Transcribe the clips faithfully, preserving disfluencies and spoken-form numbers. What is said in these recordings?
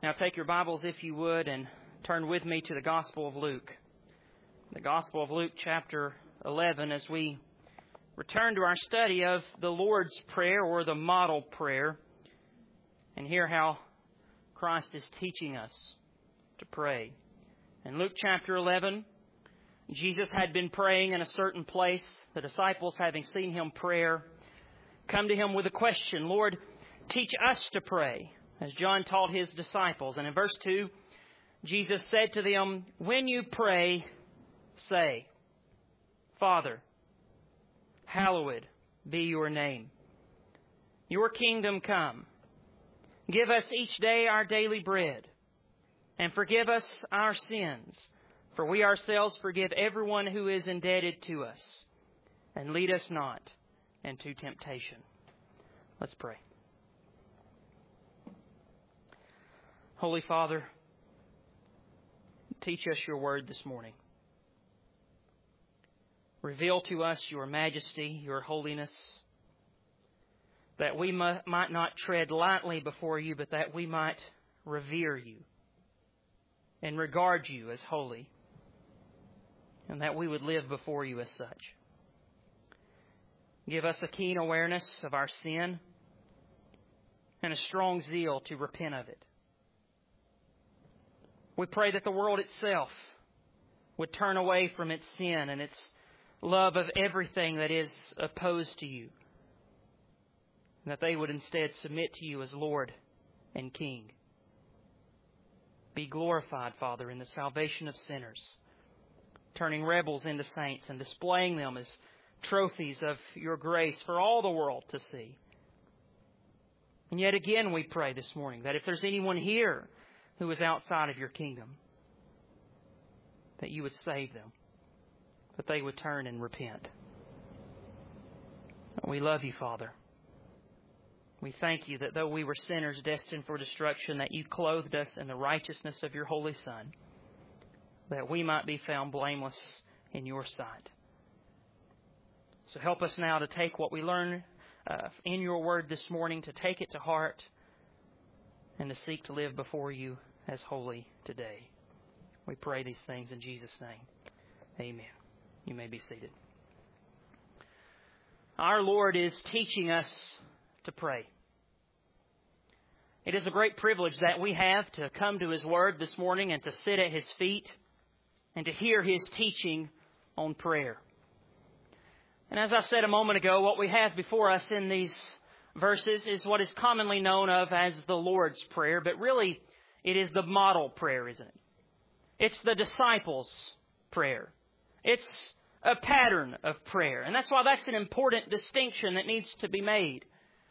Now take your Bibles, if you would, and turn with me to the Gospel of Luke. The Gospel of Luke, chapter eleven, as we return to our study of the Lord's Prayer, or the model prayer, and hear how Christ is teaching us to pray. In Luke chapter eleven, Jesus had been praying in a certain place. The disciples, having seen Him pray, come to Him with a question, Lord, teach us to pray, as John taught His disciples. And in verse two, Jesus said to them, when you pray, say, Father, hallowed be your name. Your kingdom come. Give us each day our daily bread. And forgive us our sins, for we ourselves forgive everyone who is indebted to us. And lead us not into temptation. Let's pray. Holy Father, teach us your word this morning. Reveal to us your majesty, your holiness, that we might not tread lightly before you, but that we might revere you and regard you as holy, and that we would live before you as such. Give us a keen awareness of our sin and a strong zeal to repent of it. We pray that the world itself would turn away from its sin and its love of everything that is opposed to you, and that they would instead submit to you as Lord and King. Be glorified, Father, in the salvation of sinners, turning rebels into saints and displaying them as trophies of your grace for all the world to see. And yet again we pray this morning that if there's anyone here who is outside of your kingdom, that you would save them, that they would turn and repent. We love you, Father. We thank you that though we were sinners destined for destruction, that you clothed us in the righteousness of your Holy Son, that we might be found blameless in your sight. So help us now to take what we learn uh, in your word this morning, to take it to heart, and to seek to live before you as holy today. We pray these things in Jesus' name. Amen. You may be seated. Our Lord is teaching us to pray. It is a great privilege that we have to come to His Word this morning and to sit at His feet and to hear His teaching on prayer. And as I said a moment ago, what we have before us in these verses is what is commonly known of as the Lord's Prayer, but really it is the model prayer, isn't it? It's the disciples' prayer. It's a pattern of prayer. And that's why that's an important distinction that needs to be made.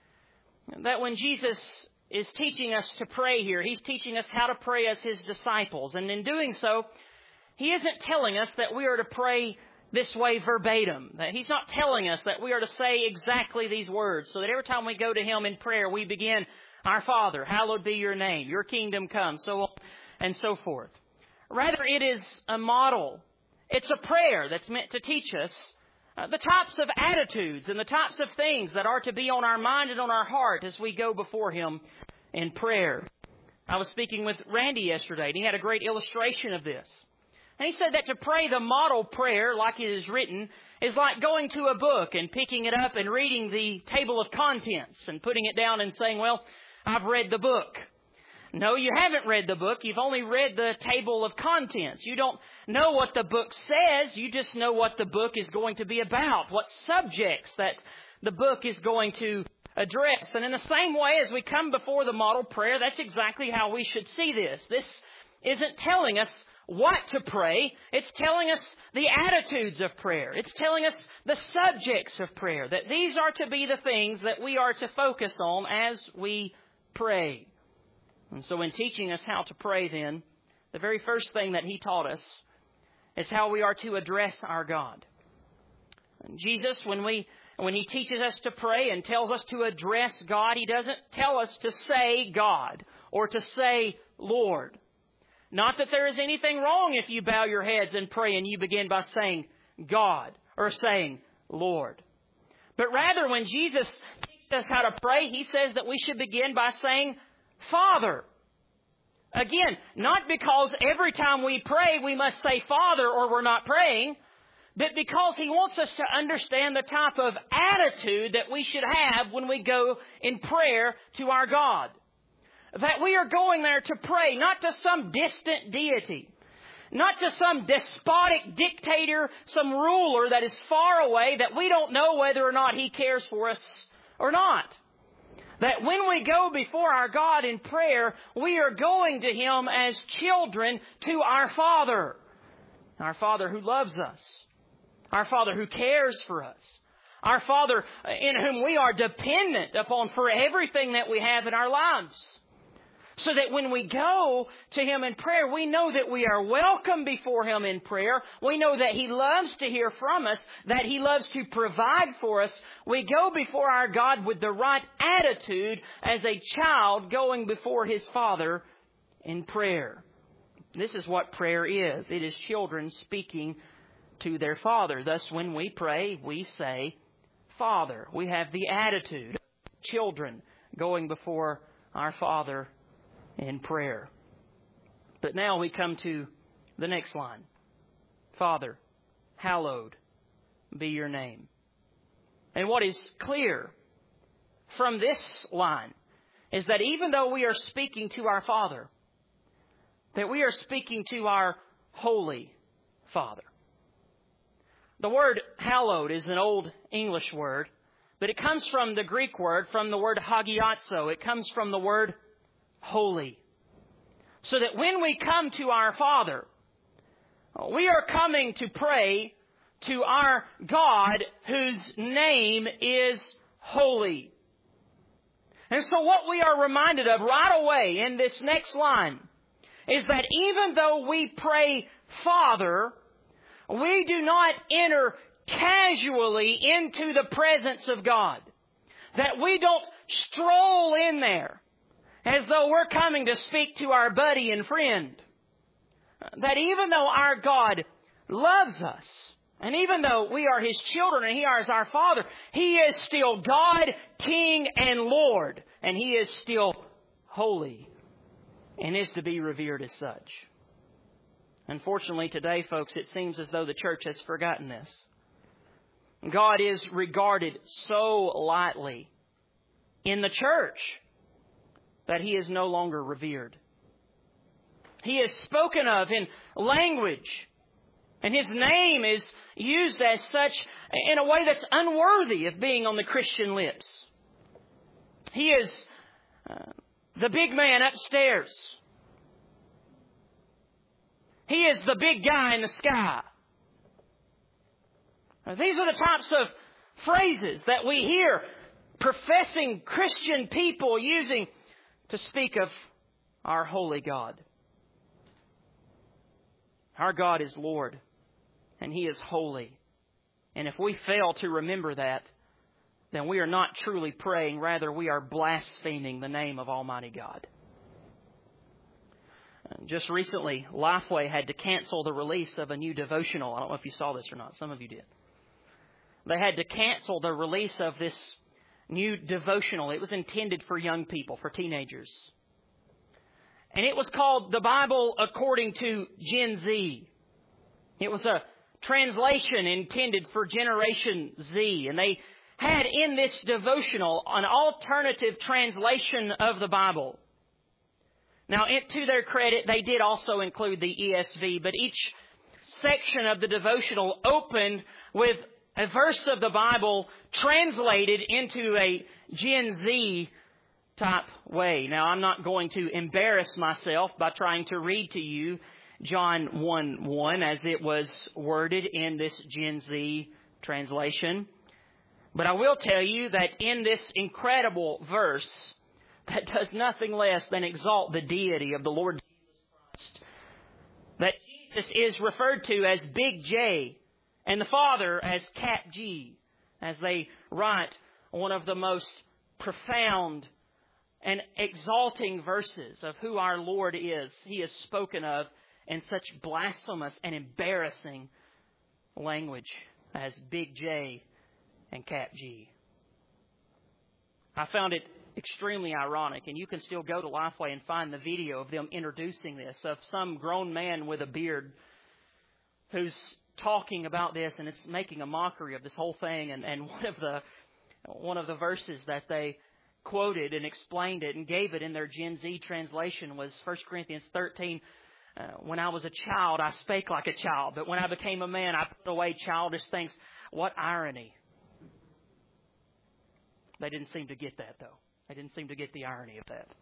That when Jesus is teaching us to pray here, He's teaching us how to pray as His disciples. And in doing so, He isn't telling us that we are to pray this way verbatim. That He's not telling us that we are to say exactly these words, so that every time we go to Him in prayer, we begin, Our Father, hallowed be your name, your kingdom come, so on and so forth. Rather, it is a model. It's a prayer that's meant to teach us uh, the types of attitudes and the types of things that are to be on our mind and on our heart as we go before Him in prayer. I was speaking with Randy yesterday, and he had a great illustration of this. And he said that to pray the model prayer, like it is written, is like going to a book and picking it up and reading the table of contents and putting it down and saying, well, I've read the book. No, you haven't read the book. You've only read the table of contents. You don't know what the book says. You just know what the book is going to be about, what subjects that the book is going to address. And in the same way as we come before the model prayer, that's exactly how we should see this. This isn't telling us what to pray. It's telling us the attitudes of prayer. It's telling us the subjects of prayer, that these are to be the things that we are to focus on as we pray. And so in teaching us how to pray then, the very first thing that He taught us is how we are to address our God. And Jesus, when we when He teaches us to pray and tells us to address God, He doesn't tell us to say God or to say Lord. Not that there is anything wrong if you bow your heads and pray and you begin by saying God or saying Lord. But rather, when Jesus teaches us how to pray, He says that we should begin by saying Father. Again, not because every time we pray we must say Father or we're not praying, but because He wants us to understand the type of attitude that we should have when we go in prayer to our God. That we are going there to pray, not to some distant deity, not to some despotic dictator, some ruler that is far away, that we don't know whether or not He cares for us or not. That when we go before our God in prayer, we are going to Him as children to our Father. Our Father who loves us. Our Father who cares for us. Our Father in whom we are dependent upon for everything that we have in our lives. So that when we go to Him in prayer, we know that we are welcome before Him in prayer. We know that He loves to hear from us, that He loves to provide for us. We go before our God with the right attitude as a child going before his Father in prayer. This is what prayer is. It is children speaking to their Father. Thus, when we pray, we say, Father. We have the attitude of children going before our Father in prayer. But now we come to the next line. Father, hallowed be your name. And what is clear from this line is that even though we are speaking to our Father, that we are speaking to our Holy Father. The word hallowed is an old English word, but it comes from the Greek word, from the word hagiazo. It comes from the word holy. So that when we come to our Father, we are coming to pray to our God whose name is holy. And so what we are reminded of right away in this next line is that even though we pray Father, we do not enter casually into the presence of God. That we don't stroll in there as though we're coming to speak to our buddy and friend. That even though our God loves us, and even though we are His children and He is our Father, He is still God, King, and Lord. And He is still holy and is to be revered as such. Unfortunately today, folks, it seems as though the church has forgotten this. God is regarded so lightly in the church that He is no longer revered. He is spoken of in language, and His name is used as such in a way that's unworthy of being on the Christian lips. He is uh, the big man upstairs. He is the big guy in the sky. Now, these are the types of phrases that we hear professing Christian people using to speak of our holy God. Our God is Lord, and He is holy. And if we fail to remember that, then we are not truly praying. Rather, we are blaspheming the name of Almighty God. Just recently, Lifeway had to cancel the release of a new devotional. I don't know if you saw this or not. Some of you did. They had to cancel the release of this new devotional. It was intended for young people, for teenagers. And it was called The Bible According to Gen Z. It was a translation intended for Generation Z. And they had in this devotional an alternative translation of the Bible. Now, to their credit, they did also include the E S V, but each section of the devotional opened with a verse of the Bible translated into a Gen Z type way. Now, I'm not going to embarrass myself by trying to read to you John one one as it was worded in this Gen Z translation. But I will tell you that in this incredible verse that does nothing less than exalt the deity of the Lord Jesus Christ, that Jesus is referred to as Big J and the Father as Cap G, as they write one of the most profound and exalting verses of who our Lord is. He is spoken of in such blasphemous and embarrassing language as Big J and Cap G. I found it extremely ironic. And you can still go to Lifeway and find the video of them introducing this, of some grown man with a beard who's talking about this, and it's making a mockery of this whole thing. And, and one of the one of the verses that they quoted and explained it and gave it in their Gen Z translation was First Corinthians thirteen. Uh, when I was a child, I spake like a child, but when I became a man, I put away childish things. What irony. They didn't seem to get that, though. They didn't seem to get the irony of that.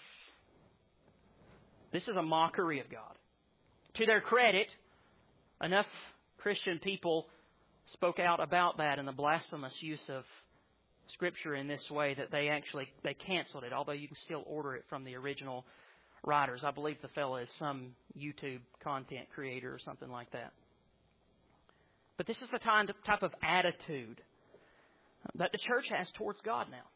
This is a mockery of God. To their credit, enough Christian people spoke out about that and the blasphemous use of Scripture in this way that they actually they canceled it, although you can still order it from the original writers. I believe the fellow is some YouTube content creator or something like that. But this is the type of attitude that the church has towards God now.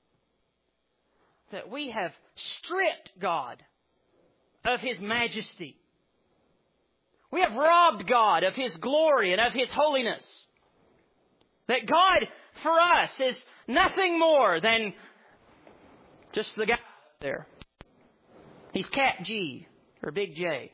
That we have stripped God of His majesty. We have robbed God of His glory and of His holiness. That God, for us, is nothing more than just the guy up there. He's Cat G, or Big J.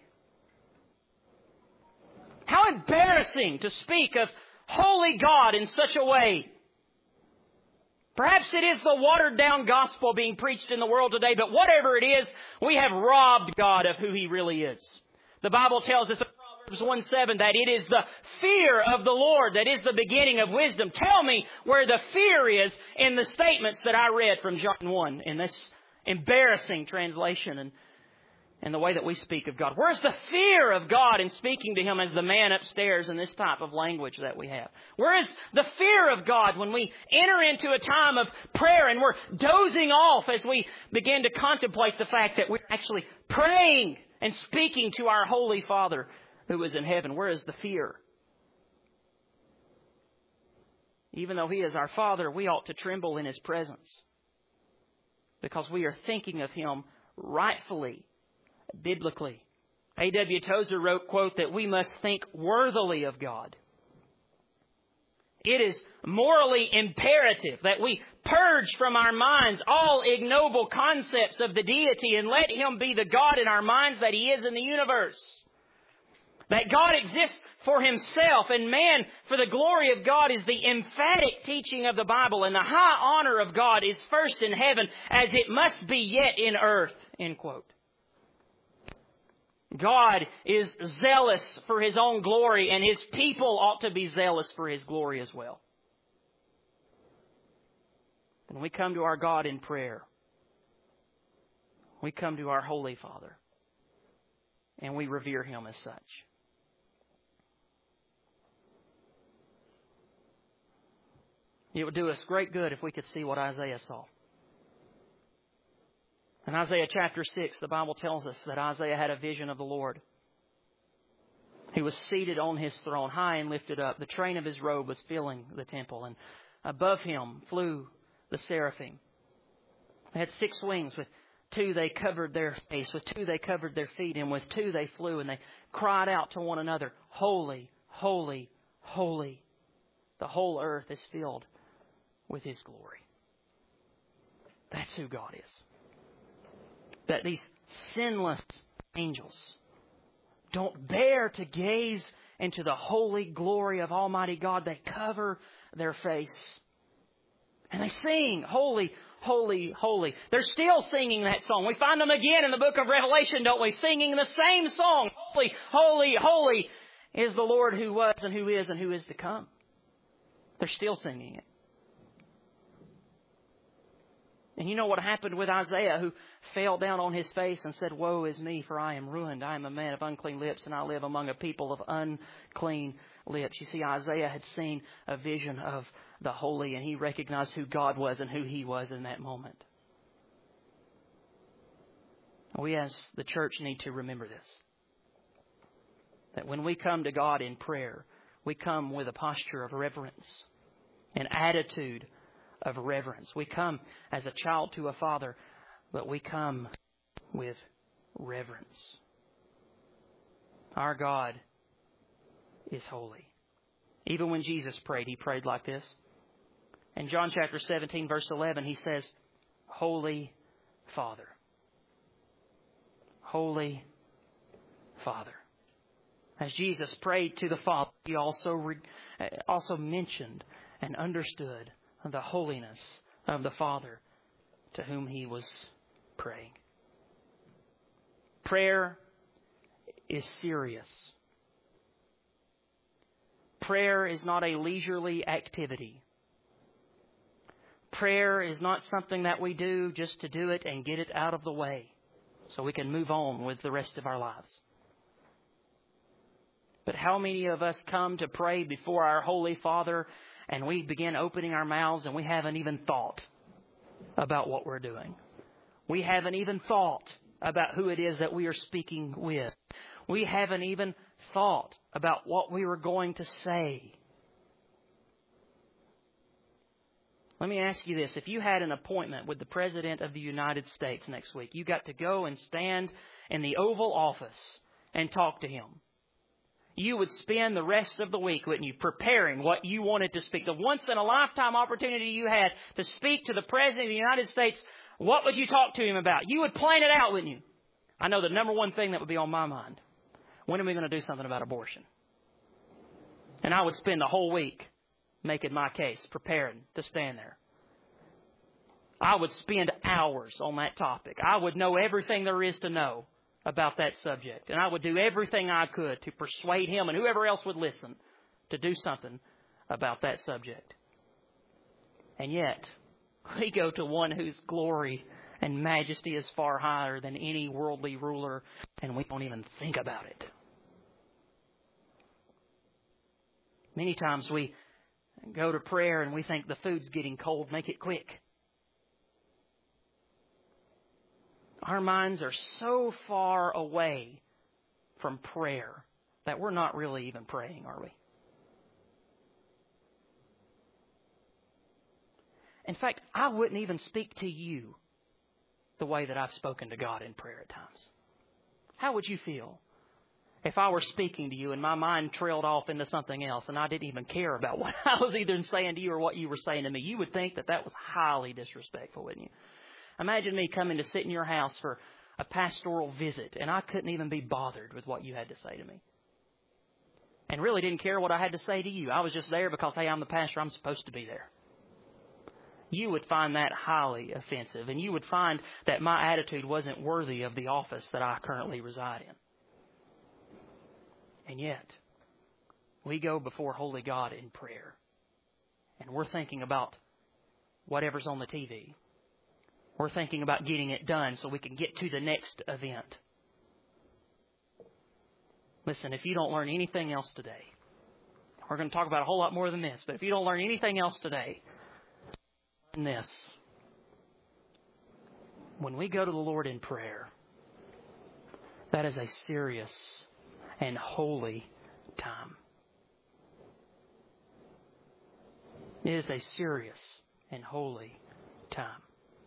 How embarrassing to speak of holy God in such a way. Perhaps it is the watered-down gospel being preached in the world today, but whatever it is, we have robbed God of who He really is. The Bible tells us in Proverbs one seven that it is the fear of the Lord that is the beginning of wisdom. Tell me where the fear is in the statements that I read from John one in this embarrassing translation and and the way that we speak of God. Where's the fear of God in speaking to Him as the man upstairs in this type of language that we have? Where is the fear of God when we enter into a time of prayer and we're dozing off as we begin to contemplate the fact that we're actually praying and speaking to our Holy Father who is in heaven? Where is the fear? Even though He is our Father, we ought to tremble in His presence because we are thinking of Him rightfully, biblically. A W Tozer wrote, quote, that we must think worthily of God. It is morally imperative that we purge from our minds all ignoble concepts of the deity and let Him be the God in our minds that He is in the universe. That God exists for Himself and man for the glory of God is the emphatic teaching of the Bible, and the high honor of God is first in heaven as it must be yet in earth, end quote. God is zealous for His own glory, and His people ought to be zealous for His glory as well. When we come to our God in prayer, we come to our Holy Father, and we revere Him as such. It would do us great good if we could see what Isaiah saw. In Isaiah chapter six, the Bible tells us that Isaiah had a vision of the Lord. He was seated on His throne, high and lifted up. The train of His robe was filling the temple, and above Him flew the seraphim. They had six wings. With two they covered their face, with two they covered their feet, and with two they flew, and they cried out to one another, Holy, holy, holy. The whole earth is filled with His glory. That's who God is. That these sinless angels don't bear to gaze into the holy glory of Almighty God. They cover their face. And they sing, Holy, holy, holy. They're still singing that song. We find them again in the book of Revelation, don't we? Singing the same song. Holy, holy, holy is the Lord who was and who is and who is to come. They're still singing it. And you know what happened with Isaiah, who fell down on his face and said, Woe is me, for I am ruined. I am a man of unclean lips, and I live among a people of unclean lips. You see, Isaiah had seen a vision of the holy, and he recognized who God was and who He was in that moment. We as the church need to remember this. That when we come to God in prayer, we come with a posture of reverence, an attitude of reverence. We come as a child to a father, but we come with reverence. Our God is holy. Even when Jesus prayed, He prayed like this. In John chapter seventeen, verse eleven, He says, Holy Father. Holy Father. As Jesus prayed to the Father, He also, re- also mentioned and understood the holiness of the Father to whom He was praying. Prayer is serious. Prayer is not a leisurely activity. Prayer is not something that we do just to do it and get it out of the way so we can move on with the rest of our lives. But how many of us come to pray before our Holy Father and we begin opening our mouths and we haven't even thought about what we're doing? We haven't even thought about who it is that we are speaking with. We haven't even thought about what we were going to say. Let me ask you this. If you had an appointment with the President of the United States next week, you got to go and stand in the Oval Office and talk to him. You would spend the rest of the week, wouldn't you, preparing what you wanted to speak. The once-in-a-lifetime opportunity you had to speak to the President of the United States, what would you talk to him about? You would plan it out, wouldn't you? I know the number one thing that would be on my mind. When are we going to do something about abortion? And I would spend the whole week making my case, preparing to stand there. I would spend hours on that topic. I would know everything there is to know about that subject. And I would do everything I could to persuade him and whoever else would listen to do something about that subject. And yet, we go to one whose glory and majesty is far higher than any worldly ruler, and we don't even think about it. Many times we go to prayer and we think the food's getting cold, make it quick. Our minds are so far away from prayer that we're not really even praying, are we? In fact, I wouldn't even speak to you the way that I've spoken to God in prayer at times. How would you feel if I were speaking to you and my mind trailed off into something else and I didn't even care about what I was either saying to you or what you were saying to me? You would think that that was highly disrespectful, wouldn't you? Imagine me coming to sit in your house for a pastoral visit and I couldn't even be bothered with what you had to say to me. And really didn't care what I had to say to you. I was just there because, hey, I'm the pastor, I'm supposed to be there. You would find that highly offensive, and you would find that my attitude wasn't worthy of the office that I currently reside in. And yet, we go before Holy God in prayer, and we're thinking about whatever's on the T V. We're thinking about getting it done so we can get to the next event. Listen, if you don't learn anything else today, we're going to talk about a whole lot more than this, but if you don't learn anything else today, learn this. When we go to the Lord in prayer, that is a serious and holy time. It is a serious and holy time.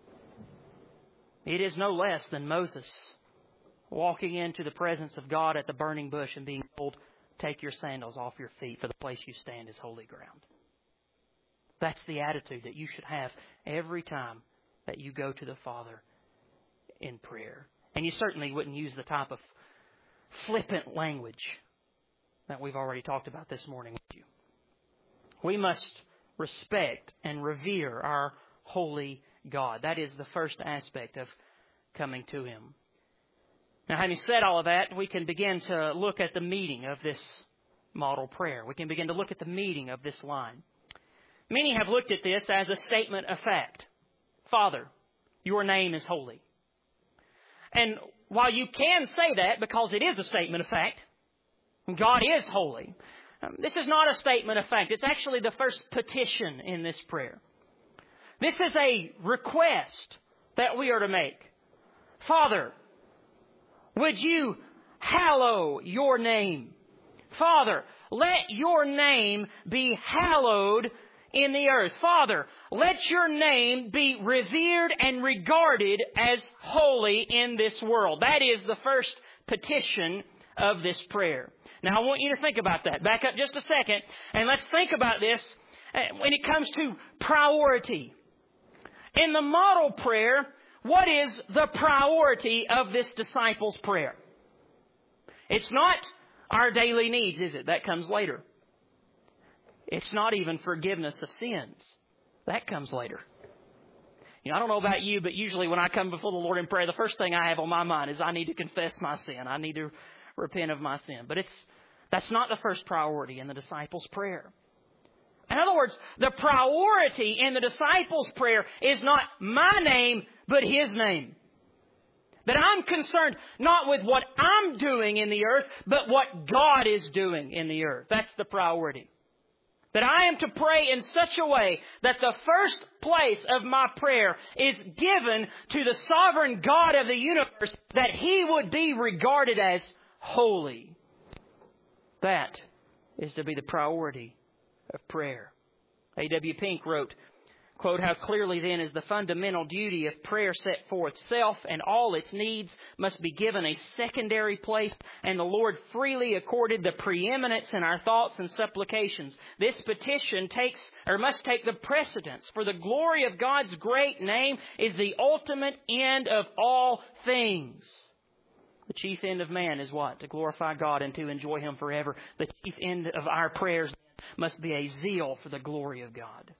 It is no less than Moses walking into the presence of God at the burning bush and being told, take your sandals off your feet, for the place you stand is holy ground. That's the attitude that you should have every time that you go to the Father in prayer. And you certainly wouldn't use the type of flippant language that we've already talked about this morning with you. We must respect and revere our holy God. That is the first aspect of coming to Him. Now, having said all of that, we can begin to look at the meaning of this model prayer. We can begin to look at the meaning of this line. Many have looked at this as a statement of fact. Father, your name is holy. And while you can say that because it is a statement of fact, God is holy, um, this is not a statement of fact. It's actually the first petition in this prayer. This is a request that we are to make. Father, would you hallow your name? Father, let your name be hallowed in the earth. Father, let your name be revered and regarded as holy in this world. That is the first petition of this prayer. Now, I want you to think about that. Back up just a second, and let's think about this when it comes to priority. In the model prayer, what is the priority of this disciples' prayer? It's not our daily needs, is it? That comes later. It's not even forgiveness of sins. That comes later. You know, I don't know about you, but usually when I come before the Lord in prayer, the first thing I have on my mind is I need to confess my sin. I need to repent of my sin. But it's that's not the first priority in the disciples' prayer. In other words, the priority in the disciples' prayer is not my name, but His name. That I'm concerned not with what I'm doing in the earth, but what God is doing in the earth. That's the priority. That I am to pray in such a way that the first place of my prayer is given to the sovereign God of the universe, that He would be regarded as holy. That is to be the priority of prayer. A W Pink wrote, quote, "How clearly then is the fundamental duty of prayer set forth. Self and all its needs must be given a secondary place, and the Lord freely accorded the preeminence in our thoughts and supplications. This petition takes, or must take the precedence, for the glory of God's great name is the ultimate end of all things." The chief end of man is what? To glorify God and to enjoy Him forever. The chief end of our prayers must be a zeal for the glory of God.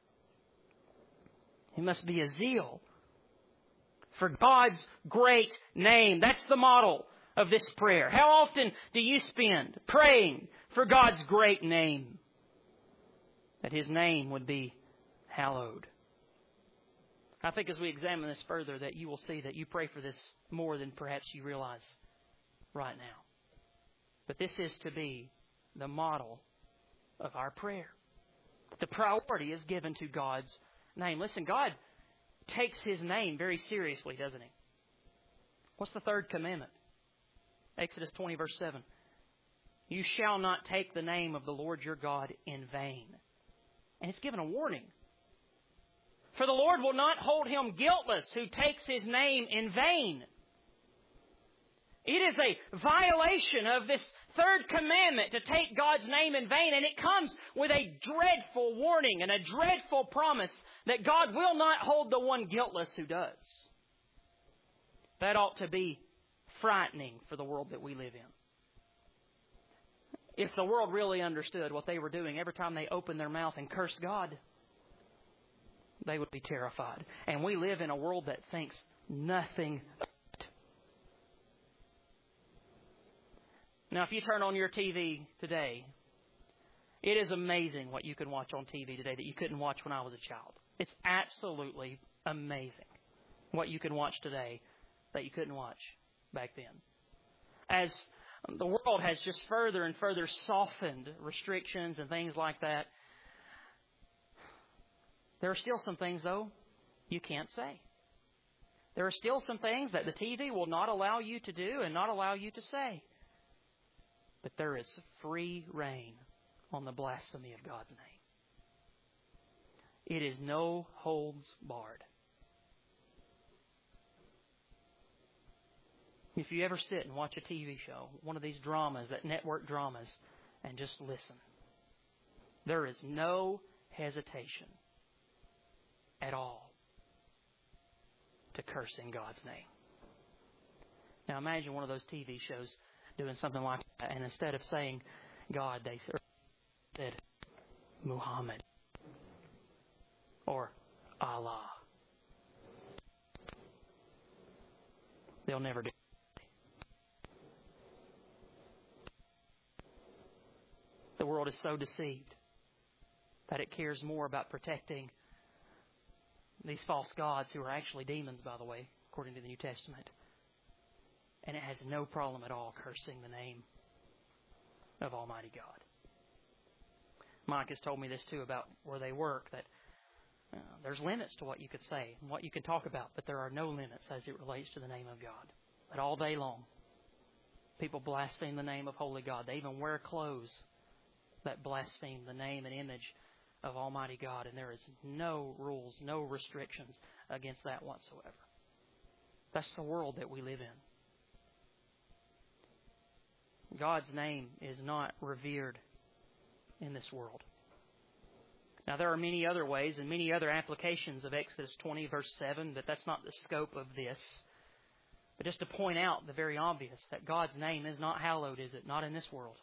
It must be a zeal for God's great name. That's the model of this prayer. How often do you spend praying for God's great name? That His name would be hallowed. I think as we examine this further, that you will see that you pray for this more than perhaps you realize right now. But this is to be the model of our prayer. The priority is given to God's name. Listen, God takes His name very seriously, doesn't He? What's the third commandment? Exodus twenty, verse seven. "You shall not take the name of the Lord your God in vain." And it's given a warning. "For the Lord will not hold him guiltless who takes His name in vain." It is a violation of this third commandment to take God's name in vain, and it comes with a dreadful warning and a dreadful promise that God will not hold the one guiltless who does. That ought to be frightening for the world that we live in. If the world really understood what they were doing every time they opened their mouth and cursed God, they would be terrified. And we live in a world that thinks nothing of it. Now, if you turn on your T V today, it is amazing what you can watch on T V today that you couldn't watch when I was a child. It's absolutely amazing what you can watch today that you couldn't watch back then. As the world has just further and further softened restrictions and things like that, there are still some things, though, you can't say. There are still some things that the T V will not allow you to do and not allow you to say. But there is free reign on the blasphemy of God's name. It is no holds barred. If you ever sit and watch a T V show, one of these dramas, that network dramas, and just listen, there is no hesitation at all to cursing God's name. Now imagine one of those T V shows doing something like that, and instead of saying God, they said Muhammad or Allah. They'll never do it. The world is so deceived that it cares more about protecting these false gods, who are actually demons, by the way, according to the New Testament. And it has no problem at all cursing the name of Almighty God. Mike has told me this too about where they work, that uh, there's limits to what you could say and what you can talk about, but there are no limits as it relates to the name of God. That all day long, people blaspheme the name of Holy God. They even wear clothes that blaspheme the name and image of Almighty God, and there is no rules, no restrictions against that whatsoever. That's the world that we live in. God's name is not revered in this world. Now, there are many other ways and many other applications of Exodus twenty, verse seven, but that's not the scope of this. But just to point out the very obvious, that God's name is not hallowed, is it? Not in this world.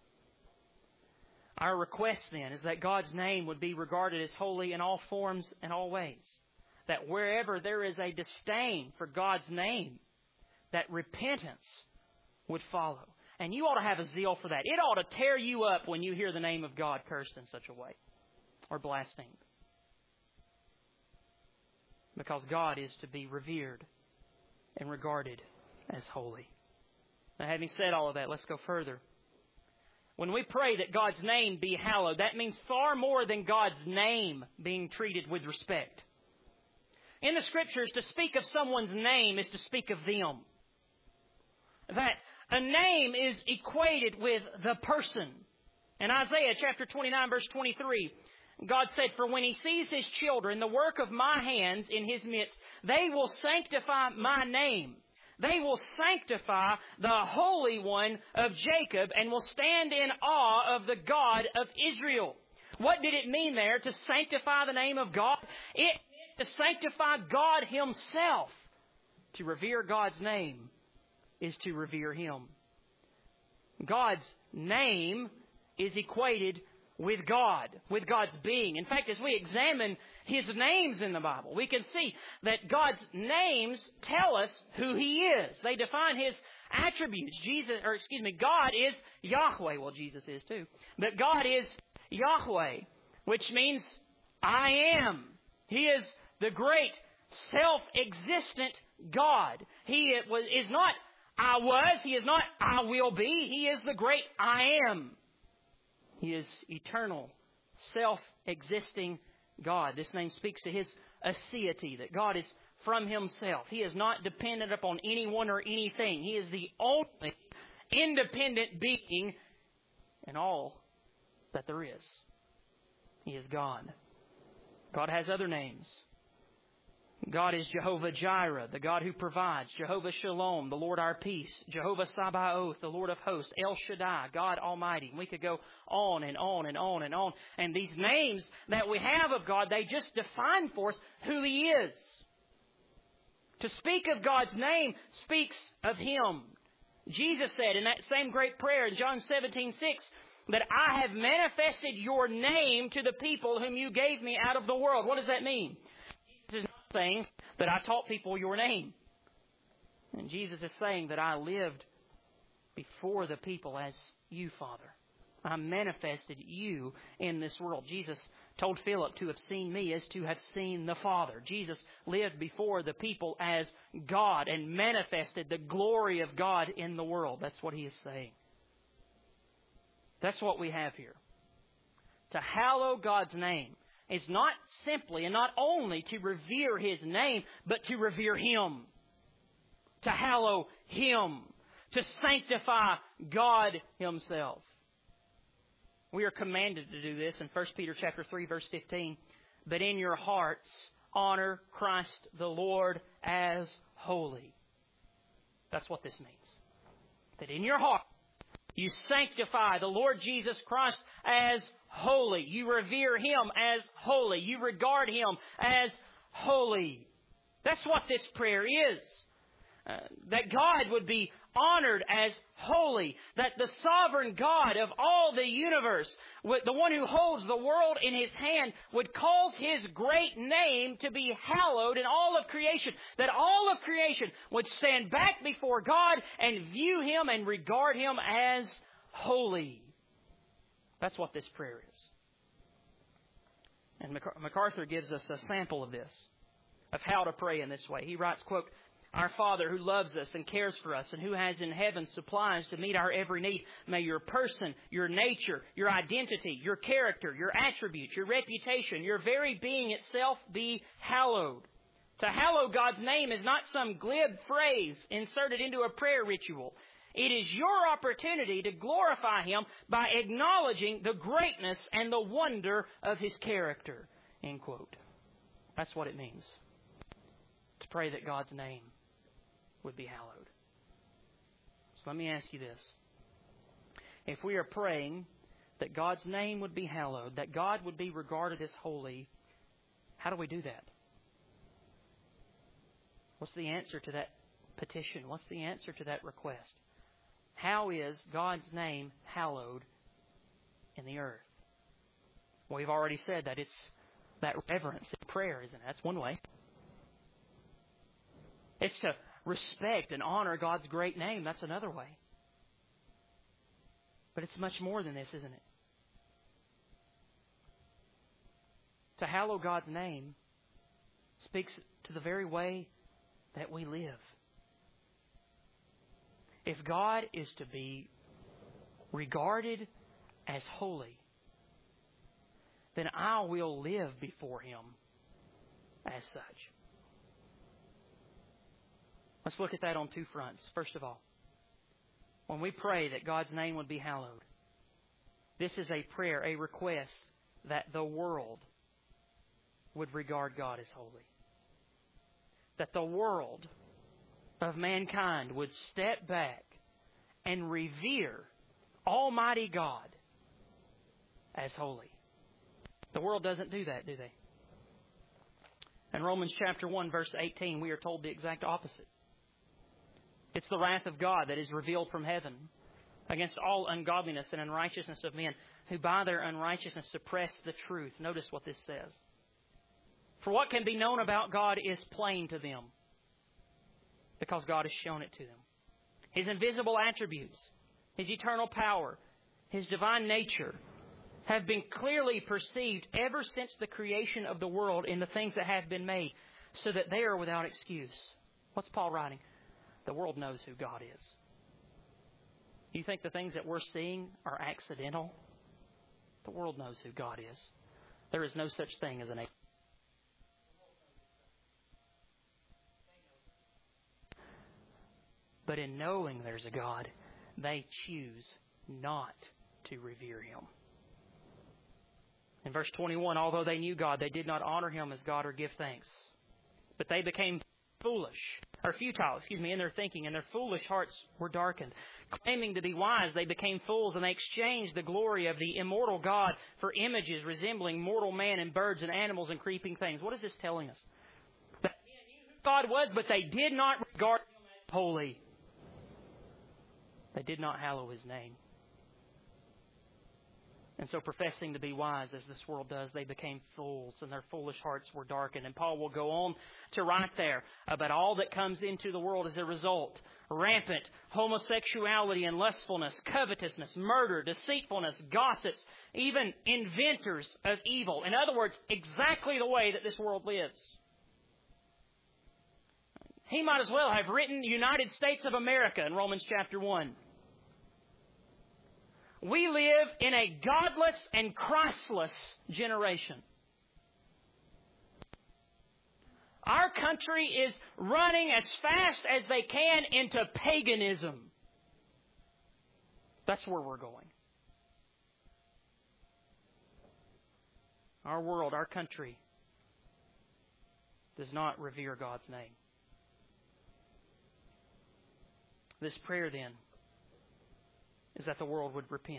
Our request then is that God's name would be regarded as holy in all forms and all ways. That wherever there is a disdain for God's name, that repentance would follow. And you ought to have a zeal for that. It ought to tear you up when you hear the name of God cursed in such a way or blasphemed. Because God is to be revered and regarded as holy. Now, having said all of that, let's go further. When we pray that God's name be hallowed, that means far more than God's name being treated with respect. In the Scriptures, to speak of someone's name is to speak of them. That a name is equated with the person. In Isaiah chapter twenty-nine, verse twenty-three, God said, "For when He sees His children, the work of my hands in His midst, they will sanctify my name. They will sanctify the Holy One of Jacob and will stand in awe of the God of Israel." What did it mean there to sanctify the name of God? It meant to sanctify God Himself. To revere God's name is to revere Him. God's name is equated with God, with God's being. In fact, as we examine His names in the Bible, we can see that God's names tell us who He is. They define His attributes. Jesus, or excuse me, God is Yahweh. Well, Jesus is too. But God is Yahweh, which means I am. He is the great self-existent God. He is not I was. He is not I will be. He is the great I am. He is eternal, self-existing God. This name speaks to His aseity, that God is from Himself. He is not dependent upon anyone or anything. He is the only independent being in all that there is. He is God. God has other names. God is Jehovah Jireh, the God who provides. Jehovah Shalom, the Lord our peace. Jehovah Sabaoth, the Lord of hosts. El Shaddai, God Almighty. We could go on and on and on and on. And these names that we have of God, they just define for us who He is. To speak of God's name speaks of Him. Jesus said in that same great prayer in John seventeen six, that I have manifested your name to the people whom you gave me out of the world. What does that mean? Jesus is not saying that I taught people your name. And Jesus is saying that I lived before the people as you, Father. I manifested you in this world. Jesus told Philip to have seen me as to have seen the Father. Jesus lived before the people as God and manifested the glory of God in the world. That's what He is saying. That's what we have here. To hallow God's name is not simply and not only to revere His name, but to revere Him. To hallow Him. To sanctify God Himself. We are commanded to do this in First Peter chapter three, verse fifteen. But in your hearts, honor Christ the Lord as holy. That's what this means. That in your heart, you sanctify the Lord Jesus Christ as holy. You revere Him as holy. You regard Him as holy. That's what this prayer is. Uh, that God would be honored as holy. That the sovereign God of all the universe, the one who holds the world in His hand, would cause His great name to be hallowed in all of creation. That all of creation would stand back before God and view Him and regard Him as holy. That's what this prayer is. And MacArthur gives us a sample of this, of how to pray in this way. He writes, quote, "Our Father who loves us and cares for us and who has in heaven supplies to meet our every need, may your person, your nature, your identity, your character, your attributes, your reputation, your very being itself be hallowed." To hallow God's name is not some glib phrase inserted into a prayer ritual. It is your opportunity to glorify Him by acknowledging the greatness and the wonder of His character. End quote. That's what it means to pray that God's name would be hallowed. So let me ask you this. If we are praying that God's name would be hallowed, that God would be regarded as holy, how do we do that? What's the answer to that petition? What's the answer to that request? How is God's name hallowed in the earth? Well, we've already said that it's that reverence in prayer, isn't it? That's one way. It's to respect and honor God's great name. That's another way. But it's much more than this, isn't it? To hallow God's name speaks to the very way that we live. If God is to be regarded as holy, then I will live before Him as such. Let's look at that on two fronts. First of all, when we pray that God's name would be hallowed, this is a prayer, a request that the world would regard God as holy. That the world of mankind would step back and revere Almighty God as holy. The world doesn't do that, do they? In Romans chapter one, verse eighteen, we are told the exact opposite. It's the wrath of God that is revealed from heaven against all ungodliness and unrighteousness of men who by their unrighteousness suppress the truth. Notice what this says. For what can be known about God is plain to them, because God has shown it to them. His invisible attributes, His eternal power, His divine nature have been clearly perceived ever since the creation of the world in the things that have been made, so that they are without excuse. What's Paul writing? The world knows who God is. You think the things that we're seeing are accidental? The world knows who God is. There is no such thing as an accident. But in knowing there's a God, they choose not to revere Him. In verse twenty-one, although they knew God, they did not honor Him as God or give thanks. But they became foolish, or futile, excuse me, in their thinking, and their foolish hearts were darkened. Claiming to be wise, they became fools, and they exchanged the glory of the immortal God for images resembling mortal man and birds and animals and creeping things. What is this telling us? That men knew who God was, but they did not regard Him as holy. They did not hallow His name. And so, professing to be wise, as this world does, they became fools, and their foolish hearts were darkened. And Paul will go on to write there about all that comes into the world as a result. Rampant homosexuality and lustfulness, covetousness, murder, deceitfulness, gossips, even inventors of evil. In other words, exactly the way that this world lives. He might as well have written United States of America in Romans chapter one. We live in a godless and Christless generation. Our country is running as fast as they can into paganism. That's where we're going. Our world, our country, does not revere God's name. This prayer, then, is that the world would repent.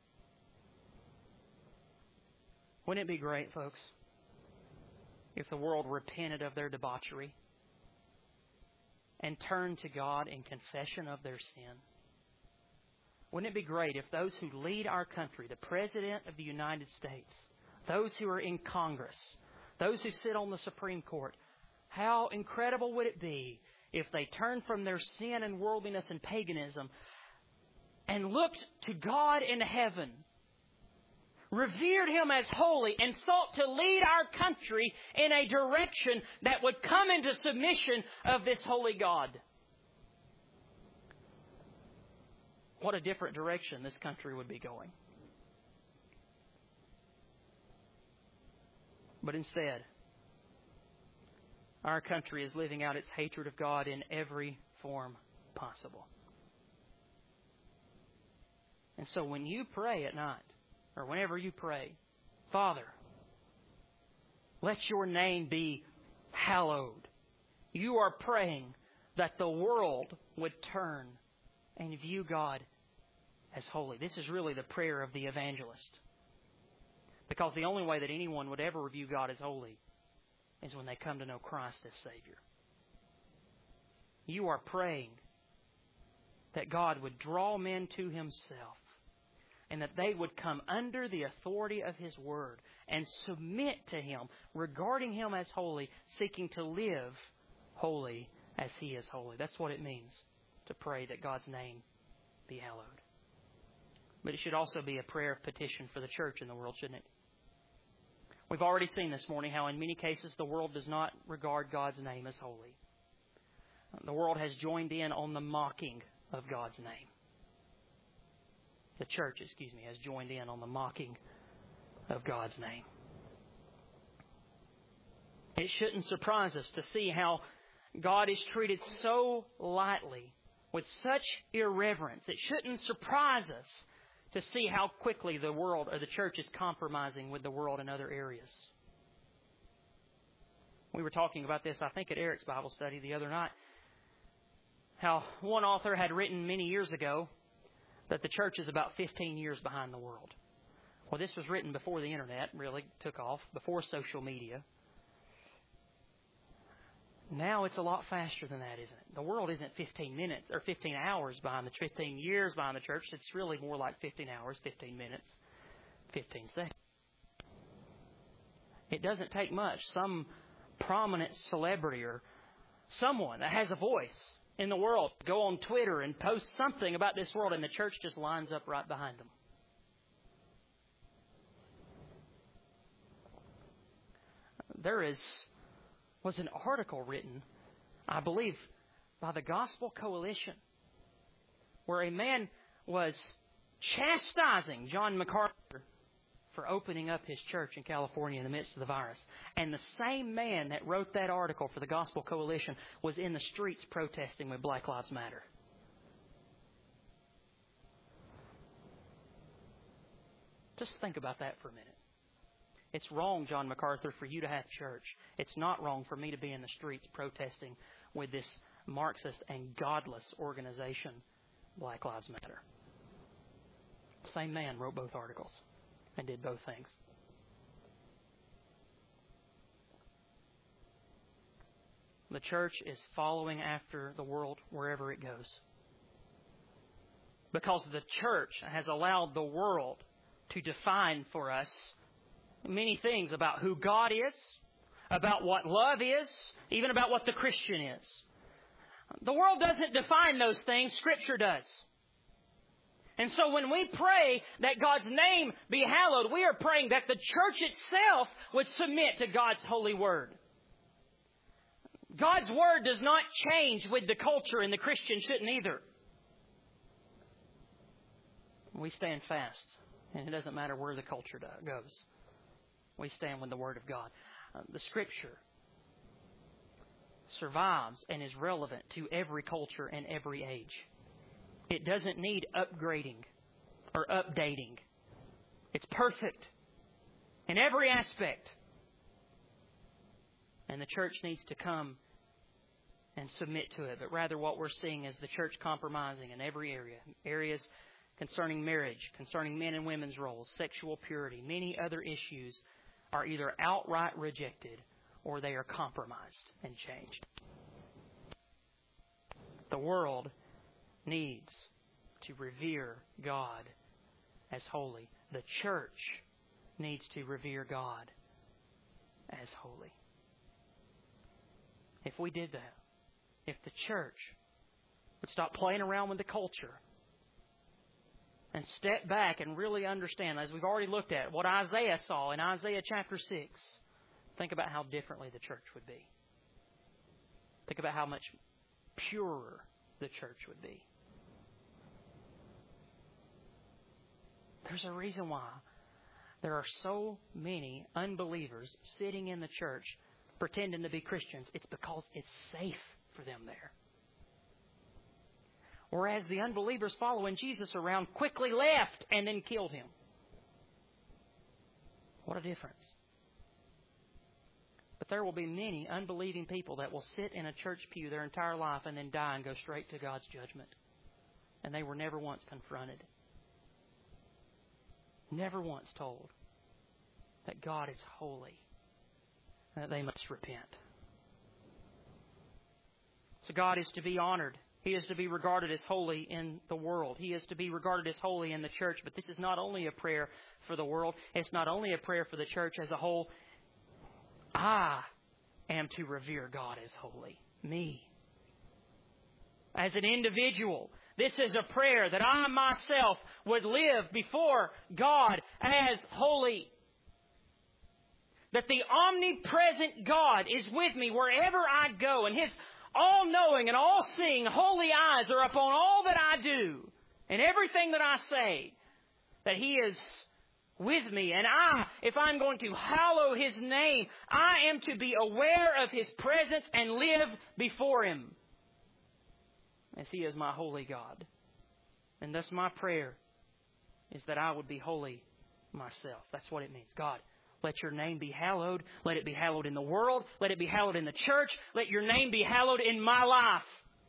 Wouldn't it be great, folks, if the world repented of their debauchery and turned to God in confession of their sin? Wouldn't it be great if those who lead our country, the President of the United States, those who are in Congress, those who sit on the Supreme Court, how incredible would it be if they turned from their sin and worldliness and paganism and looked to God in heaven, revered Him as holy, and sought to lead our country in a direction that would come into submission of this holy God. What a different direction this country would be going. But instead, our country is living out its hatred of God in every form possible. And so when you pray at night, or whenever you pray, Father, let your name be hallowed. You are praying that the world would turn and view God as holy. This is really the prayer of the evangelist. Because the only way that anyone would ever view God as holy is when they come to know Christ as Savior. You are praying that God would draw men to Himself and that they would come under the authority of His Word and submit to Him, regarding Him as holy, seeking to live holy as He is holy. That's what it means to pray that God's name be hallowed. But it should also be a prayer of petition for the church in the world, shouldn't it? We've already seen this morning how in many cases the world does not regard God's name as holy. The world has joined in on the mocking of God's name. The church, excuse me, has joined in on the mocking of God's name. It shouldn't surprise us to see how God is treated so lightly, with such irreverence. It shouldn't surprise us to see how quickly the world or the church is compromising with the world in other areas. We were talking about this, I think, at Eric's Bible study the other night. How one author had written many years ago that the church is about fifteen years behind the world. Well, this was written before the internet really took off, before social media. Now it's a lot faster than that, isn't it? The world isn't fifteen minutes or fifteen hours behind the fifteen years behind the church. It's really more like fifteen hours, fifteen minutes, fifteen seconds. It doesn't take much. Some prominent celebrity or someone that has a voice in the world go on Twitter and post something about this world, and the church just lines up right behind them. There is was an article written, I believe, by the Gospel Coalition, where a man was chastising John MacArthur for opening up his church in California in the midst of the virus. And the same man that wrote that article for the Gospel Coalition was in the streets protesting with Black Lives Matter. Just think about that for a minute. It's wrong, John MacArthur, for you to have church. It's not wrong for me to be in the streets protesting with this Marxist and godless organization, Black Lives Matter. Same man wrote both articles and did both things. The church is following after the world wherever it goes. Because the church has allowed the world to define for us many things about who God is, about what love is, even about what the Christian is. The world doesn't define those things. Scripture does. And so when we pray that God's name be hallowed, we are praying that the church itself would submit to God's holy word. God's word does not change with the culture, and the Christian shouldn't either. We stand fast, and it doesn't matter where the culture goes. We stand with the Word of God. Uh, the Scripture survives and is relevant to every culture and every age. It doesn't need upgrading or updating. It's perfect in every aspect. And the church needs to come and submit to it. But rather what we're seeing is the church compromising in every area. Areas concerning marriage, concerning men and women's roles, sexual purity, many other issues are either outright rejected or they are compromised and changed. The world needs to revere God as holy. The church needs to revere God as holy. If we did that, if the church would stop playing around with the culture and step back and really understand, as we've already looked at, what Isaiah saw in Isaiah chapter six. Think about how differently the church would be. Think about how much purer the church would be. There's a reason why there are so many unbelievers sitting in the church pretending to be Christians. It's because it's safe for them there. Whereas the unbelievers following Jesus around quickly left and then killed Him. What a difference. But there will be many unbelieving people that will sit in a church pew their entire life and then die and go straight to God's judgment. And they were never once confronted never once told that God is holy and that they must repent. So God is to be honored. He is to be regarded as holy in the world. He is to be regarded as holy in the church. But this is not only a prayer for the world. It's not only a prayer for the church as a whole. I am to revere God as holy. Me. As an individual. This is a prayer that I myself would live before God as holy. That the omnipresent God is with me wherever I go. And His all-knowing and all-seeing holy eyes are upon all that I do and everything that I say. That He is with me. And I, if I'm going to hallow His name, I am to be aware of His presence and live before Him, as He is my holy God. And thus my prayer is that I would be holy myself. That's what it means. God, let Your name be hallowed. Let it be hallowed in the world. Let it be hallowed in the church. Let Your name be hallowed in my life.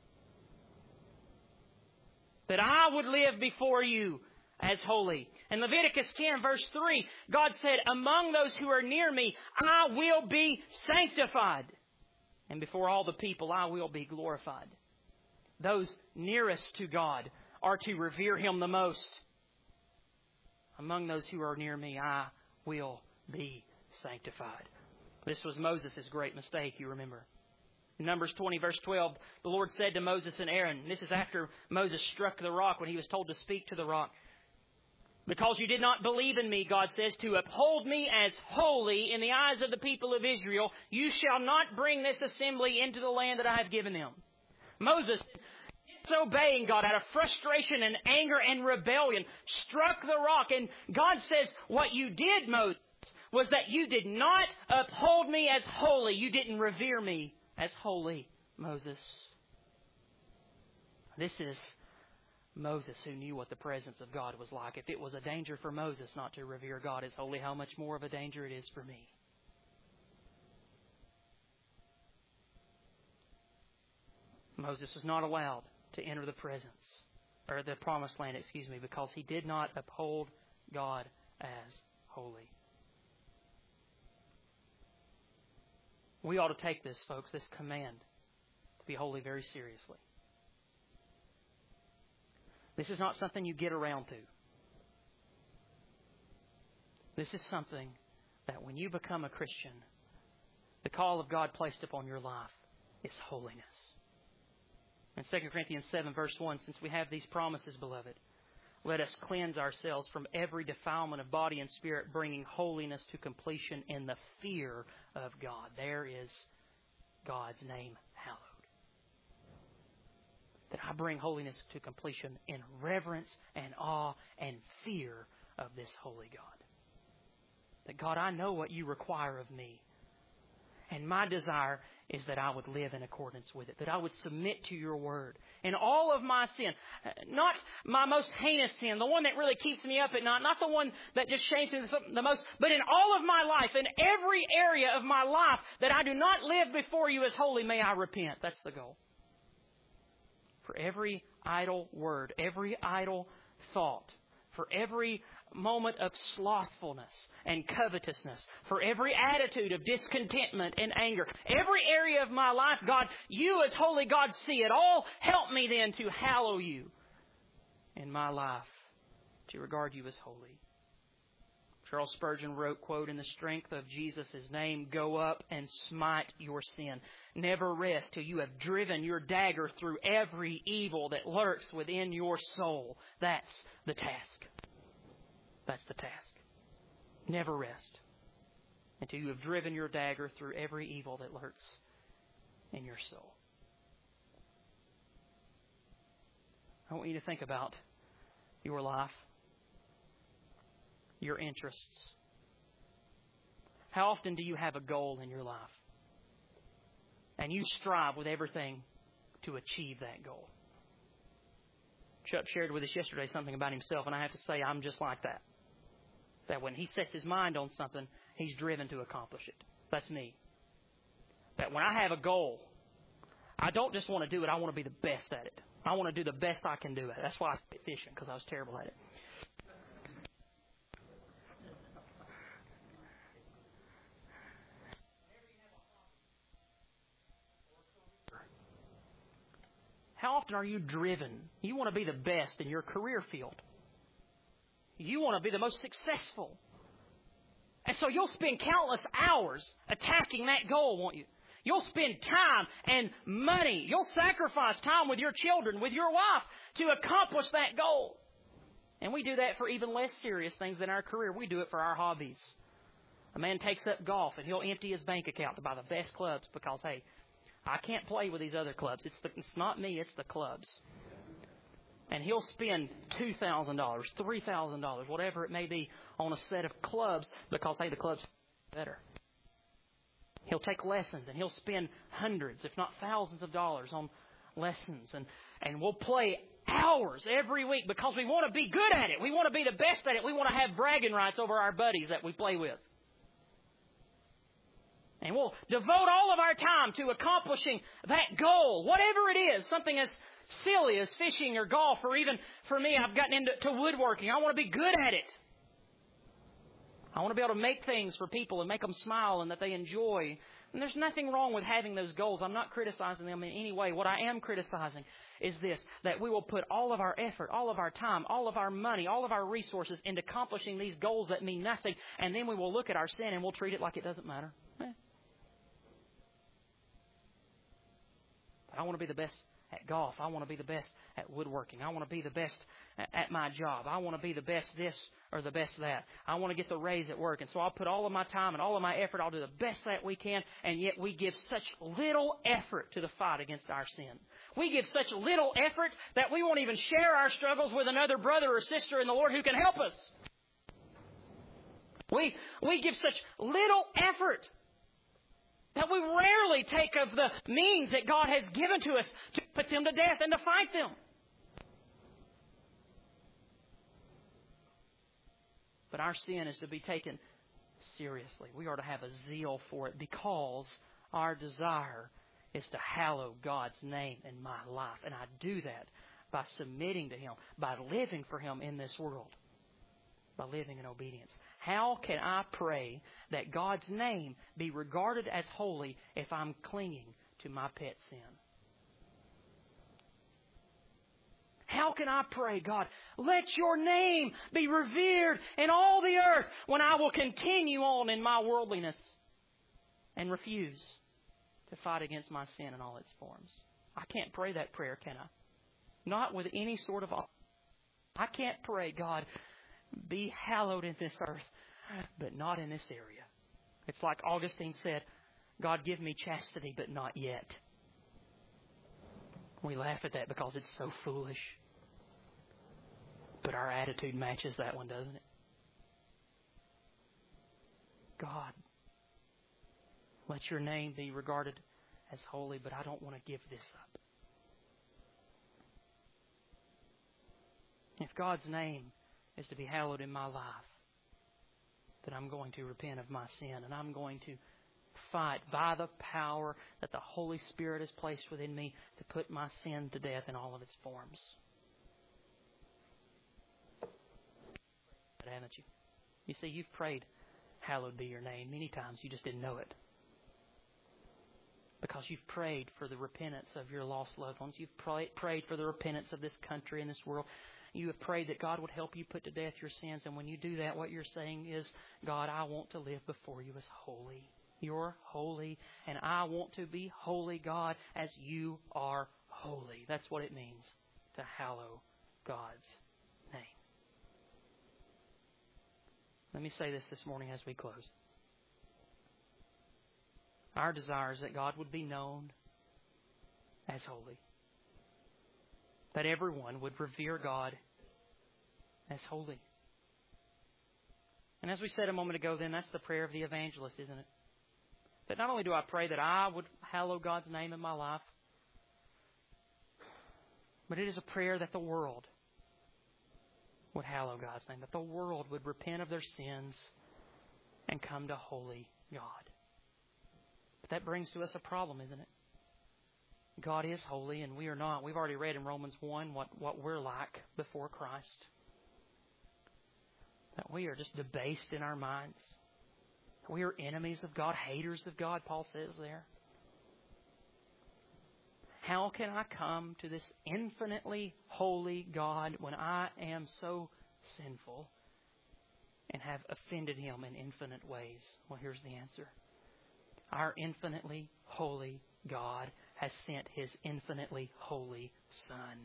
That I would live before You as holy. In Leviticus ten verse three, God said, among those who are near me, I will be sanctified. And before all the people, I will be glorified. Those nearest to God are to revere Him the most. Among those who are near me, I will be sanctified. This was Moses' great mistake, you remember. In Numbers twenty, verse twelve, the Lord said to Moses and Aaron, and this is after Moses struck the rock when he was told to speak to the rock. Because you did not believe in me, God says, to uphold me as holy in the eyes of the people of Israel, you shall not bring this assembly into the land that I have given them. Moses, disobeying God out of frustration and anger and rebellion, struck the rock. And God says, what you did, Moses, was that you did not uphold me as holy. You didn't revere me as holy, Moses. This is Moses who knew what the presence of God was like. If it was a danger for Moses not to revere God as holy, how much more of a danger it is for me. Moses was not allowed to enter the presence, or the promised land, excuse me, because he did not uphold God as holy. We ought to take this, folks, this command to be holy very seriously. This is not something you get around to. This is something that when you become a Christian, the call of God placed upon your life is holiness. In Second Corinthians seven, verse one, since we have these promises, beloved, let us cleanse ourselves from every defilement of body and spirit, bringing holiness to completion in the fear of God. There is God's name hallowed. That I bring holiness to completion in reverence and awe and fear of this holy God. That God, I know what You require of me. And my desire is that I would live in accordance with it. That I would submit to Your word. In all of my sin, not my most heinous sin, the one that really keeps me up at night, not the one that just shames me the most, but in all of my life, in every area of my life, that I do not live before You as holy, may I repent. That's the goal. For every idle word, every idle thought, for every moment of slothfulness and covetousness, for every attitude of discontentment and anger, every area of my life, God, You as holy God see it all. Help me then to hallow You in my life, to regard You as holy. Charles Spurgeon wrote, quote, in the strength of Jesus' name, go up and smite your sin. Never rest till you have driven your dagger through every evil that lurks within your soul. That's the task. That's the task. Never rest until you have driven your dagger through every evil that lurks in your soul. I want you to think about your life, your interests. How often do you have a goal in your life? And you strive with everything to achieve that goal. Chuck shared with us yesterday something about himself, and I have to say I'm just like that. That when he sets his mind on something, he's driven to accomplish it. That's me. That when I have a goal, I don't just want to do it, I want to be the best at it. I want to do the best I can do at it. That's why I quit fishing, because I was terrible at it. How often are you driven? You want to be the best in your career field. You want to be the most successful. And so you'll spend countless hours attacking that goal, won't you? You'll spend time and money. You'll sacrifice time with your children, with your wife, to accomplish that goal. And we do that for even less serious things in our career. We do it for our hobbies. A man takes up golf and he'll empty his bank account to buy the best clubs because, hey, I can't play with these other clubs. It's, the, it's not me, it's the clubs. And he'll spend two thousand dollars, three thousand dollars, whatever it may be, on a set of clubs because, hey, the club's better. He'll take lessons and he'll spend hundreds, if not thousands of dollars on lessons. And, and we'll play hours every week because we want to be good at it. We want to be the best at it. We want to have bragging rights over our buddies that we play with. And we'll devote all of our time to accomplishing that goal, whatever it is, something as silly as fishing or golf, or even for me, I've gotten into to woodworking. I want to be good at it. I want to be able to make things for people and make them smile and that they enjoy. And there's nothing wrong with having those goals. I'm not criticizing them in any way. What I am criticizing is this, that we will put all of our effort, all of our time, all of our money, all of our resources into accomplishing these goals that mean nothing, and then we will look at our sin and we'll treat it like it doesn't matter. Eh. I want to be the best at golf. I want to be the best at woodworking. I want to be the best at my job. I want to be the best this or the best that. I want to get the raise at work. And so I'll put all of my time and all of my effort. I'll do the best that we can. And yet we give such little effort to the fight against our sin. We give such little effort that we won't even share our struggles with another brother or sister in the Lord who can help us. We, we give such little effort that we rarely take of the means that God has given to us to put them to death and to fight them. But our sin is to be taken seriously. We are to have a zeal for it because our desire is to hallow God's name in my life. And I do that by submitting to Him, by living for Him in this world, by living in obedience. How can I pray that God's name be regarded as holy if I'm clinging to my pet sin? How can I pray, God, let your name be revered in all the earth when I will continue on in my worldliness and refuse to fight against my sin in all its forms? I can't pray that prayer, can I? Not with any sort of... I can't pray, God, be hallowed in this earth, but not in this area. It's like Augustine said, God, give me chastity, but not yet. We laugh at that because it's so foolish. But our attitude matches that one, doesn't it? God, let your name be regarded as holy, but I don't want to give this up. If God's name is to be hallowed in my life, then I'm going to repent of my sin, and I'm going to fight by the power that the Holy Spirit has placed within me to put my sin to death in all of its forms. But haven't you? You see, you've prayed, hallowed be your name, many times. You just didn't know it. Because you've prayed for the repentance of your lost loved ones. You've prayed for the repentance of this country and this world. You have prayed that God would help you put to death your sins. And when you do that, what you're saying is, God, I want to live before you as holy. You're holy, and I want to be holy, God, as you are holy. That's what it means to hallow God's name. Let me say this this morning as we close. Our desire is that God would be known as holy. That everyone would revere God as holy. And as we said a moment ago, then that's the prayer of the evangelist, isn't it? That not only do I pray that I would hallow God's name in my life, but it is a prayer that the world would hallow God's name, that the world would repent of their sins and come to holy God. But that brings to us a problem, isn't it? God is holy and we are not. We've already read in Romans one what, what we're like before Christ. That we are just debased in our minds. We are enemies of God, haters of God, Paul says there. How can I come to this infinitely holy God when I am so sinful and have offended Him in infinite ways? Well, here's the answer. Our infinitely holy God has sent His infinitely holy Son.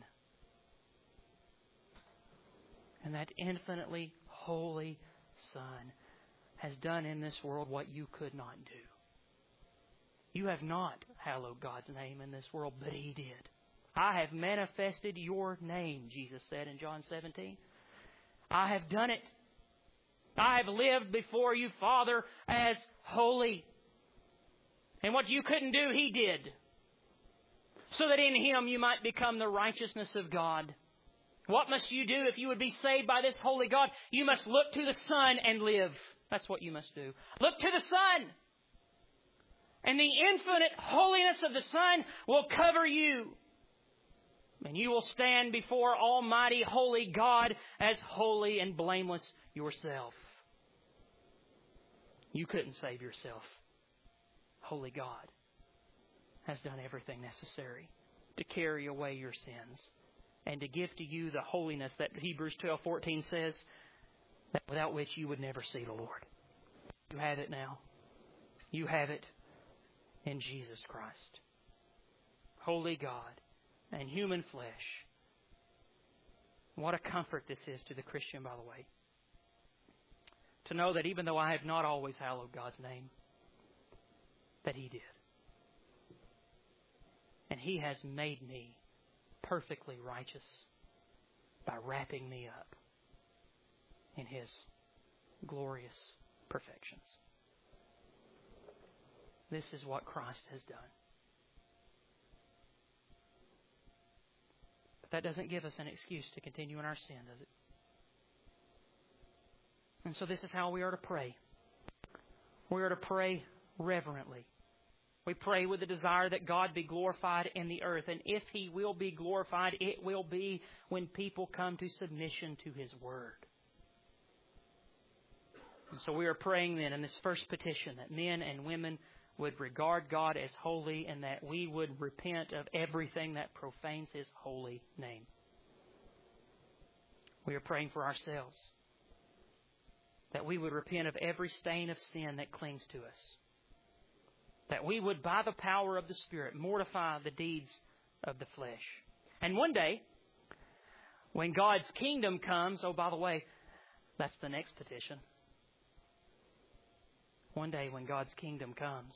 And that infinitely holy Son has done in this world what you could not do. You have not hallowed God's name in this world, but He did. I have manifested your name, Jesus said in John seventeen. I have done it. I have lived before you, Father, as holy. And what you couldn't do, He did. So that in Him you might become the righteousness of God. What must you do if you would be saved by this holy God? You must look to the Son and live. That's what you must do. Look to the Son. And the infinite holiness of the Son will cover you. And you will stand before Almighty Holy God as holy and blameless yourself. You couldn't save yourself. Holy God has done everything necessary to carry away your sins and to give to you the holiness that Hebrews twelve fourteen says, that without which you would never see the Lord. You have it now. You have it in Jesus Christ. Holy God and human flesh. What a comfort this is to the Christian, by the way. To know that even though I have not always hallowed God's name, that He did. And He has made me perfectly righteous by wrapping me up in His glorious perfections. This is what Christ has done. But that doesn't give us an excuse to continue in our sin, does it? And so this is how we are to pray. We are to pray reverently. We pray with the desire that God be glorified in the earth. And if He will be glorified, it will be when people come to submission to His Word. And so we are praying then in this first petition that men and women would regard God as holy and that we would repent of everything that profanes His holy name. We are praying for ourselves that we would repent of every stain of sin that clings to us. That we would, by the power of the Spirit, mortify the deeds of the flesh. And one day, when God's kingdom comes, oh, by the way, that's the next petition. One day when God's kingdom comes,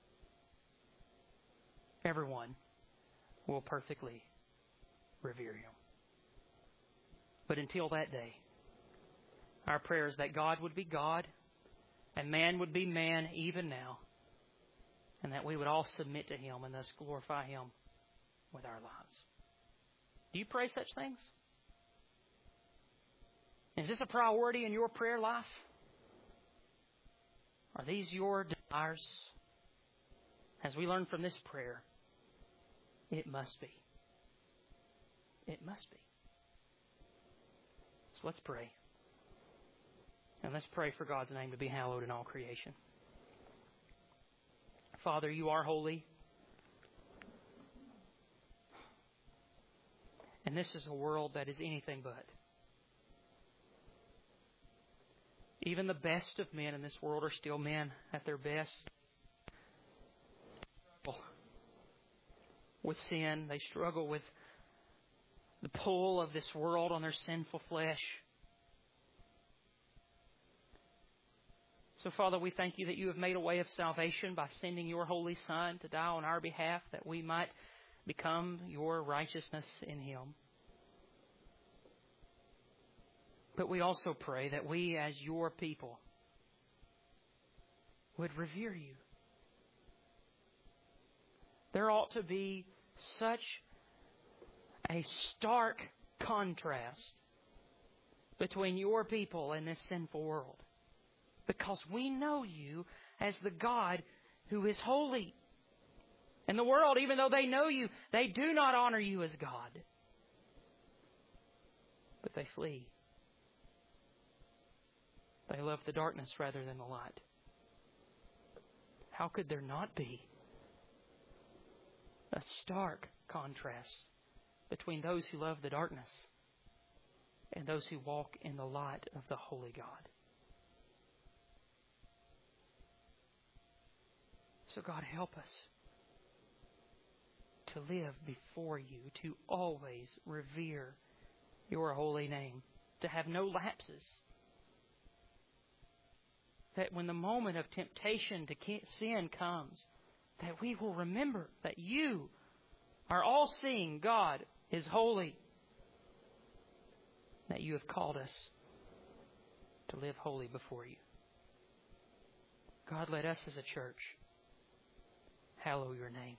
everyone will perfectly revere Him. But until that day, our prayer is that God would be God and man would be man even now, and that we would all submit to Him and thus glorify Him with our lives. Do you pray such things? Is this a priority in your prayer life? Are these your desires? As we learn from this prayer, it must be. It must be. So let's pray. And let's pray for God's name to be hallowed in all creation. Father, You are holy. And this is a world that is anything but. Even the best of men in this world are still men at their best. With sin, they struggle with the pull of this world on their sinful flesh. So, Father, we thank You that You have made a way of salvation by sending Your Holy Son to die on our behalf, that we might become Your righteousness in Him. But we also pray that we, as Your people, would revere You. There ought to be such a stark contrast between Your people and this sinful world. Because we know You as the God who is holy. And the world, even though they know You, they do not honor You as God. But they flee. They love the darkness rather than the light. How could there not be a stark contrast between those who love the darkness and those who walk in the light of the Holy God. So God, help us to live before you, to always revere your holy name, to have no lapses. That when the moment of temptation to sin comes, that we will remember that you are all-seeing. God is holy. That you have called us to live holy before you. God, let us as a church hallow your name.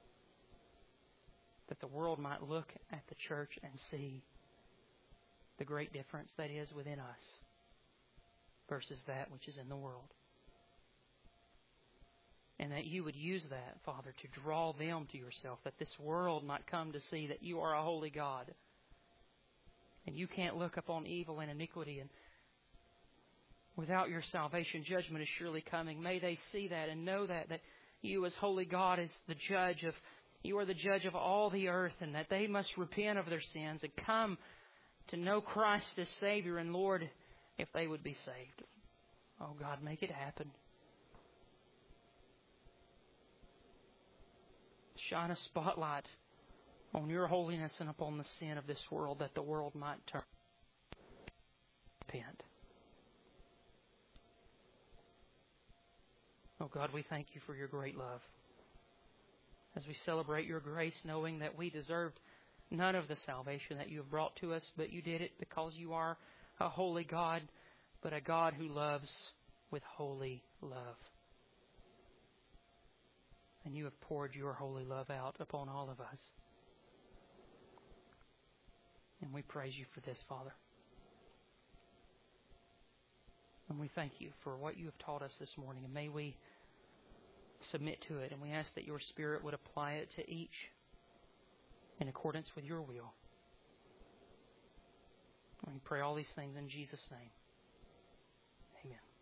That the world might look at the church and see the great difference that is within us versus that which is in the world. And that you would use that, Father, to draw them to yourself, that this world might come to see that you are a holy God. And you can't look upon evil and iniquity, and without your salvation, judgment is surely coming. May they see that and know that, that you as holy God is the judge of, you are the judge of all the earth, and that they must repent of their sins and come to know Christ as Savior and Lord if they would be saved. Oh God, make it happen. Shine a spotlight on your holiness and upon the sin of this world, that the world might turn. Repent. Oh God, we thank you for your great love. As we celebrate your grace, knowing that we deserved none of the salvation that you have brought to us, but you did it because you are a holy God, but a God who loves with holy love. And you have poured your holy love out upon all of us. And we praise you for this, Father. And we thank you for what you have taught us this morning. And may we submit to it. And we ask that your Spirit would apply it to each in accordance with your will. And we pray all these things in Jesus' name. Amen.